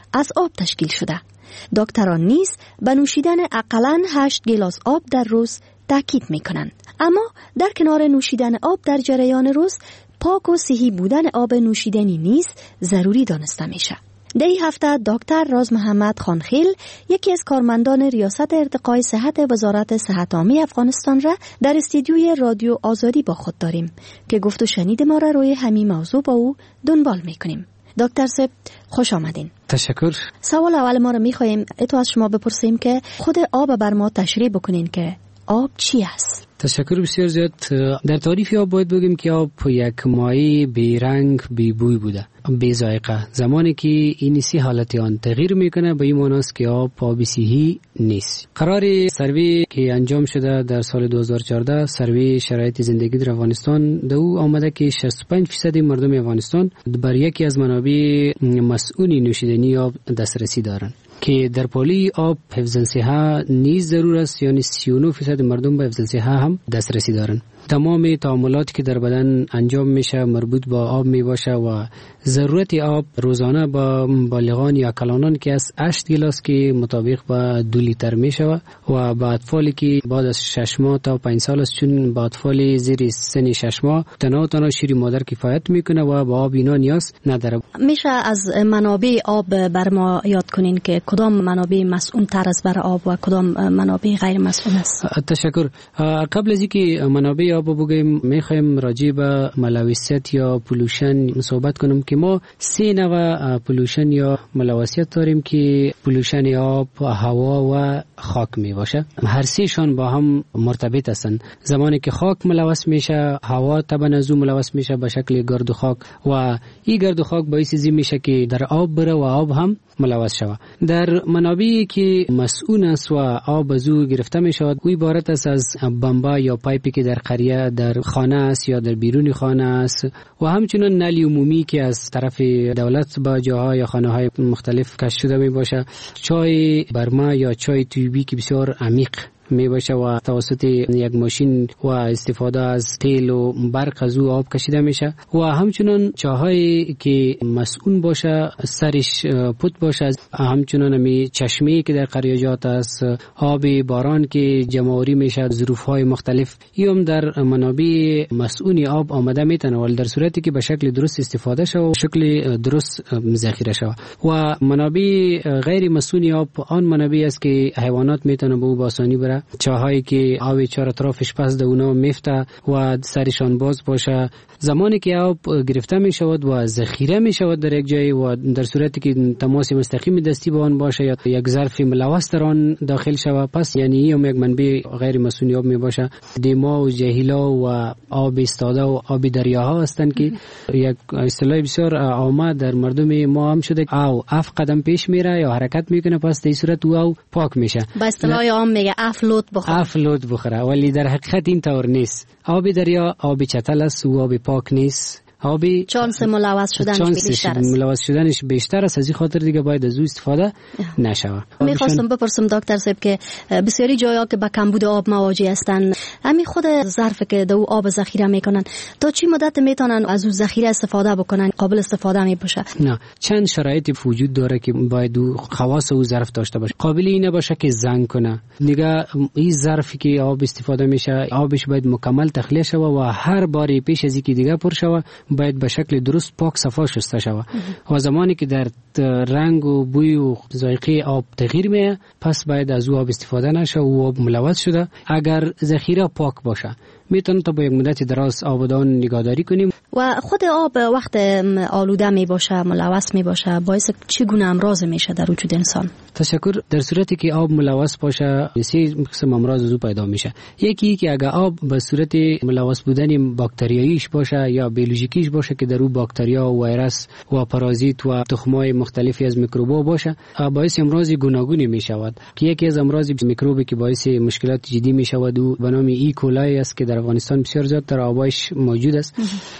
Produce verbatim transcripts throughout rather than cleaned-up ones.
از آب تشکیل شده. دکتران نیز به نوشیدن اقلاً هشت گیلاس آب در روز تاکید میکنند. اما در کنار نوشیدن آب در جریان روز، پاک و صحی بودن آب نوشیدنی نیز ضروری دانسته میشه. در این هفته دکتر راز محمد خانخیل، یکی از کارمندان ریاست ارتقای صحت وزارت صحت عامه افغانستان را در استودیوی رادیو آزادی با خود داریم که گفت و شنید ما را روی همین موضوع با او دنبال میکنیم. دکتر صاحب خوش آمدین. تشکر. سوال اول ما را میخواهیم اتو از شما بپرسیم که خود آب بر ما تشریح بکنین که آب چی است؟ تشکر بسیار زیاد. در تعریف آب باید بگیم که آب یک مایع بی رنگ بی بوی بوده، بی ذائقه. زمانی که این سی حالت آن تغییر میکنه به این معنی است که آب آب صحی نیست. قرار سروی که انجام شده در سال دو هزار و چهارده، سروی شرایط زندگی در افغانستان، در او آمده که شصت و پنج درصد مردم افغانستان بر یکی از منابع مسئول نوشیدنی آب دسترسی دارند که در پالی آب حفظ الصحه نیز ضرور است، یعنی سی و نه درصد مردم به حفظ الصحه هم دسترسی دارند. تمام تعاملاتی که در بدن انجام میشه مربوط با آب می باشه و ضرورت آب روزانه با بالغان یا کلانان که از هشت گلاس که مطابق با دو لیتر می شود و با اطفالی که بعد از شش ماه تا پنج سال است، چون با اطفال زیر سن شش ماه تنها تنها شیر مادر کفایت میکنه و با آب اینا نیاز نداره. میشه از منابع آب بر ما یاد کنین که کدام منابع مسئول تر از بر آب و کدام منابع غیر مسئول است؟ تشکر. قبل از اینکه منابع آب بگیم میخوایم راجع به ملوثیت یا پولوشن صحبت کنم که ما سه نوع پولوشن یا ملوثیت داریم که پولوشن آب، هوا و خاک می باشه. هر سه شان با هم مرتبط هستند. زمانی که خاک ملوث میشه، هوا طبعا از اون ملوث میشه به شکل گرد و خاک و این گرد و خاک باعث زی میشه که در آب بره و آب هم ملوث شود. در منابعی که مسئول است و آب از او گرفته می شود، او عبارت است از بمبا یا پایپی که در قریه در خانه است یا در بیرون خانه است و همچنین نل عمومی که از طرف دولت با جاها یا خانه های مختلف کشف شده می باشه. چای برما یا چای تیوبی که بسیار عمیق می باشه و توسط یک ماشین و استفاده از تیل و برق از او آب کشیده میشه و همچنین چاهایی که مسئول باشه سرش پوت باشه، همچنین می چشمه که در قریاجات است، آب باران که جمعوری میشه، ظروف های مختلف هم در منابع مسئول آب آمده میتونه ولی در صورتی که به شکل درست استفاده شه و شکل درست ذخیره شه. و منابع غیر مسئول آب آن منابع است که حیوانات میتونه به او با آسانی بره، چاهایی که آب چهار اطرافش پس در اونا میفته و سرشان باز باشه. زمانی که آب گرفته می شود و ذخیره می شود در یک جای و در صورتی که تماس مستقیم دستی با آن باشه یا یک ظرف ملوث در آن داخل شود، پس یعنی هم یک منبع غیر مسئول آب می باشه. دیما و جهیلا و آب استاده و آب دریاها هستند که یک اصطلاح بسیار عامه در مردم ما هم شده او اف قدم پیش میره یا حرکت میکنه، پس در صورت او پاک میشه. با اصطلاح عام میگه اف لود بخوره. اف لود بخوره، ولی در حقیقت این طور نیست. آب دریا آب چتل است و آب پاک نیست. آبی چانس ملوث شدنش بیشتر است. ملوث شدنش بیشتر است، از این خاطر دیگه باید از او استفاده نشود. میخواستم بپرسم دکتر صاحب که بسیاری جایا که با کمبود آب مواجه هستند، همین خود ظرف که دو آب ذخیره میکنن تا چی مدت میتونن از او ذخیره استفاده بکنن قابل استفاده می باشه؟ نه، چند شرایطی وجود داره که باید خواص او ظرف داشته باشه. قابل اینه باشه که زنگ کنه. دیگه این ظرفی که آب استفاده میشه آبش باید مکمل تخلیه شود و هر باری پیش از اینکه دیگه پر شود باید به شکل درست پاک صفا شسته شود. و زمانی که در رنگ و بوی و ذائقه آب تغییر میه، پس باید از او آب استفاده نشه و آب ملوث شده. اگر ذخیره پاک باشه میتونیم تا با یک مدت دراز آبادان نگهداری کنیم. و خود آب وقت آلوده می باشه، ملوث می باشه، باعث چگونه امراض میشه در وجود انسان؟ تشکر. در صورتی که آب ملوث باشه سه قسم امراض از او پیدا میشه. یکی که اگر آب به صورت ملوث بودن باکتریاییش باشه یا بیولوژیکیش باشه که در او باکتریا و ویروس و پارازیت و تخمای مختلفی از میکروبا باشه، باعث امراض گوناگونی میشود. که یکی از امراض میکروبی که باعث مشکلات جدی میشود و به نام ای کولای است که در افغانستان بسیار زیاد در آبایش موجود است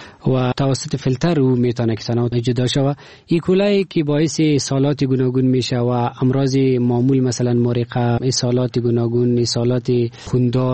و توسط فیلتر او میتونه که تنها جدا شود. ایکولای که باعث اسهالات گوناگون میشه و امراض معمول مثلا مرقه، اسهالات گوناگون، اسهالات خوندار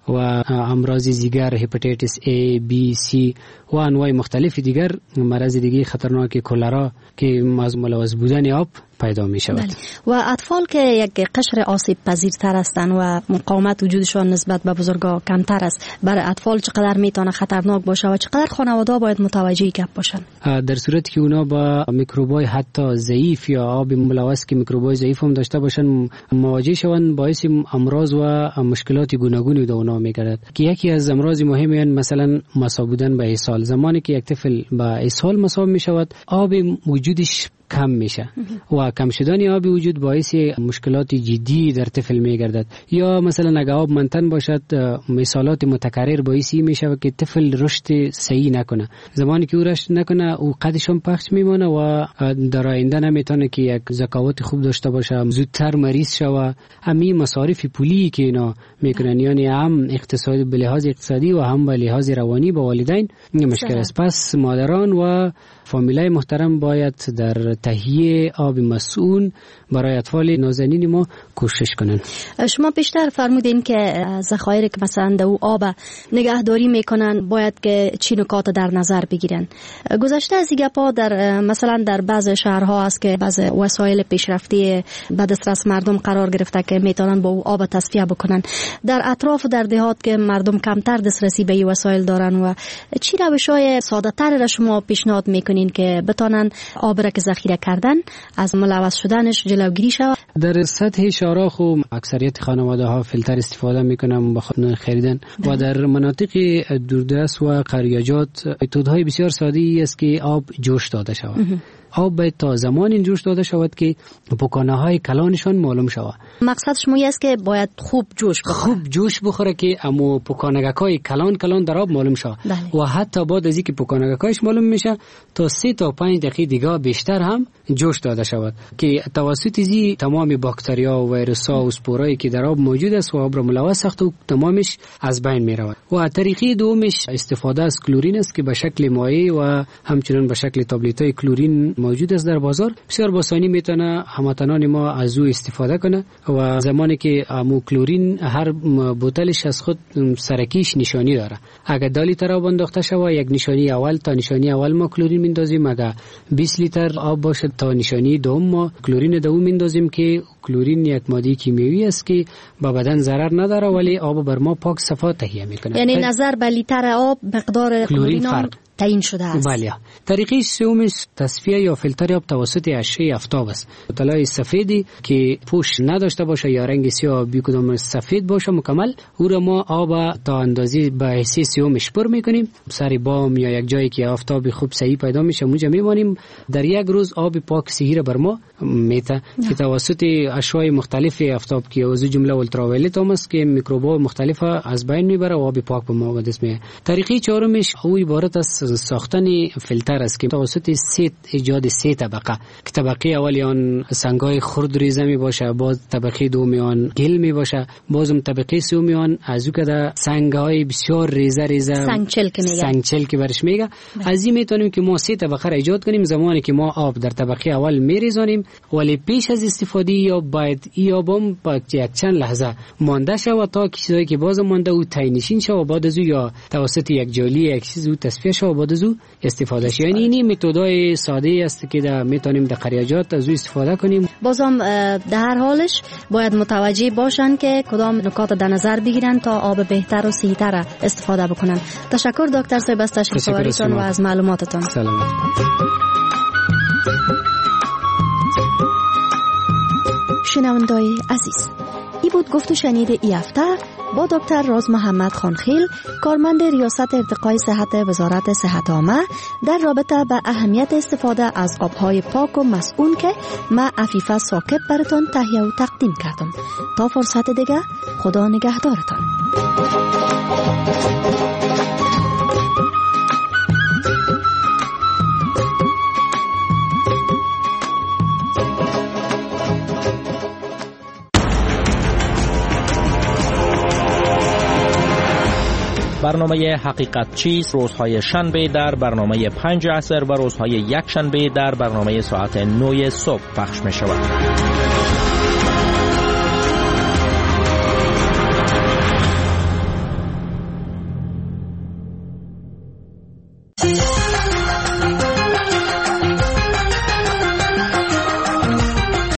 و امراض دیگر هپاتیتس A, B, C و انواع مختلف دیگر مرض دیگه خطرناک کلرا که از ملوث بودن آب پیدا می شود. بله. و اطفال که یک قشر آسیب پذیرتر هستند و مقاومت وجودشان نسبت به بزرگا کمتر است، برای اطفال چقدر میتونه خطرناک باشه و چقدر خانواده باید متوجه گپ باشن؟ در صورتی که اونا با میکروبای حتی ضعیف یا آب ملوث که میکروبای ضعیف هم داشته باشن مواجه شوند، باعث امراض و مشکلات گوناگونی در اونا میگردد که یکی از امراض مهمی مثلا مصاب بودن به اسهال. زمانی که یک طفل به اسهال مصاب می شود آب وجودش کم میشه و کم شدن آب وجود باعث مشکلات جدی در طفل میگردد. یا مثلا اگر آب منتن باشد مثالات متکرر باعث میشه که طفل رشد صحیح نکنه. زمانی که او رشد نکنه او قدش هم پخش میمونه و در آینده نمیتونه که یک ذکاوت خوب داشته باشه، زودتر مریض شوه. همین مصارف پولی که اینا میکنن یعنی هم اقتصادی به لحاظ اقتصادی و هم به لحاظ روانی با والدین مشکل است. پس مادران و فامیلای محترم باید در تهیه آب مسئول برای اطفال نازنین ما کوشش کنن. شما بیشتر فرمودین که ذخایر که مثلا در آب نگهداری میکنن باید که چی نکات در نظر بگیرن. گذشته از این گپا در مثلا در بعض شهرها است که بعض وسایل پیشرفته به دسترس مردم قرار گرفته که میتونن با او آب تصفیه بکنن. در اطراف در دهات که مردم کمتر دسترسی به این وسایل دارن و چی روش‌های ساده‌تر را شما پیشنهاد میکنین که بتونن آب را که ذخیره کردن از ملوث شدنش جلوگیری شود؟ در سطح شهرها خو اکثریت خانواده ها فیلتر استفاده میکنن بخاطر خریدن و در مناطق دوردست و قریاجات متدهای بسیار ساده ای است که آب جوش داده شود. آب باید تا زمان جوش داده شود که پکانه های کلانشان معلوم شود. مقصد شما است که باید خوب جوش بخوره. خوب جوش بخوره که امو پکانگک های کلان کلان در آب معلوم شود. و حتی بعد از اینکه پکانگک هایش معلوم میشه تا سه تا پنج دقیقه دیگه بیشتر هم جوش داده شود که توسط زی تمام باکتریا و ویروس ها و اسپورایی که در آب موجود است و آب را ملوث ساخت و تمامش از بین می رود. و طریقه دومش استفاده از کلورین است که به شکل مایع و همچنین به شکل تابلت های کلورین موجود است در بازار. بسیار با آسانی میتونه هموطنان ما از او استفاده کنه و زمانی که امو کلورین هر بوتلش از خود سرکیش نشانی داره. اگر دو لیتر آب انداخته شود یک نشانی اول تا نشانی اول ما کلورین میندازیم، اگر بیست لیتر آب باشه تا نشانی دوم ما کلورین دوم میندازیم که کلورین یک ماده کیمیایی است که با بدن ضرر نداره ولی آب بر ما پاک صفا تهیه میکنه. یعنی نظر به لیتر آب مقدار کلورین فرق تعیین شده است. بله. طریقه سوم تصفیه یا فیلتر آب توسط اشعه آفتاب است. بوتلای سفیدی که پوش نداشته باشه یا رنگ سیاه بی کدام سفید باشه مکمل، او را ما آب تا اندازه به حصه سومش پر میکنیم. سر بام یا یک جایی که آفتاب خوب صحیح پیدا میشه اونجا میمانیم. در یک روز آب پاک صحیح را بر ما میته که توسط اشعه مختلف آفتاب که از جمله اولتراوایلت هم است که میکروب‌ها مختلف از بین میبره و آب پاک به ما به دست میاد. طریقه چهارمش او عبارت است ساختن فیلتر است که توسط سه ایجاد سه طبقه که طبقه اولی آن سنگای خرد ریزه می باشه، باز طبقه دومی آن گل می باشه، بازم طبقه سومی آن از او که سنگای بسیار ریزه ریزه سنگچل که میگه سنگچل که برش میگه. از این میتونیم که ما سه طبقه را ایجاد کنیم. زمانی که ما آب در طبقه اول میریزانیم ولی پیش از استفاده یا باید ای آبم با یک چند لحظه مانده شود تا چیزایی که باز مانده او تاینشین شود بعد از او یا توسط یک جالی یک چیز او تصفیه شود بعد از او استفاده شد. یعنی این متدای ساده است که دا میتونیم در قریاجات از او استفاده کنیم. بازم در هر حالش باید متوجه باشن که کدام نکات در نظر بگیرن تا آب بهتر و صحیح‌تر استفاده بکنن. تشکر دکتر صاحب از تشریف آوریتون و از معلوماتتون. سلامت. شنوندای عزیز، ای بود گفت و شنید ای هفته با دکتر راز محمد خانخیل، کارمند ریاست ارتقای صحت وزارت صحت عامه در رابطه به اهمیت استفاده از آبهای پاک و مسئول که ما عفیفه ثاقب براتون تهیه و تقدیم کردم. تا فرصت دیگه خدا نگهدارتان. برنامه حقیقت چیست روزهای شنبه در برنامه پنج عصر و روزهای یک شنبه در برنامه ساعت نه صبح پخش می شود.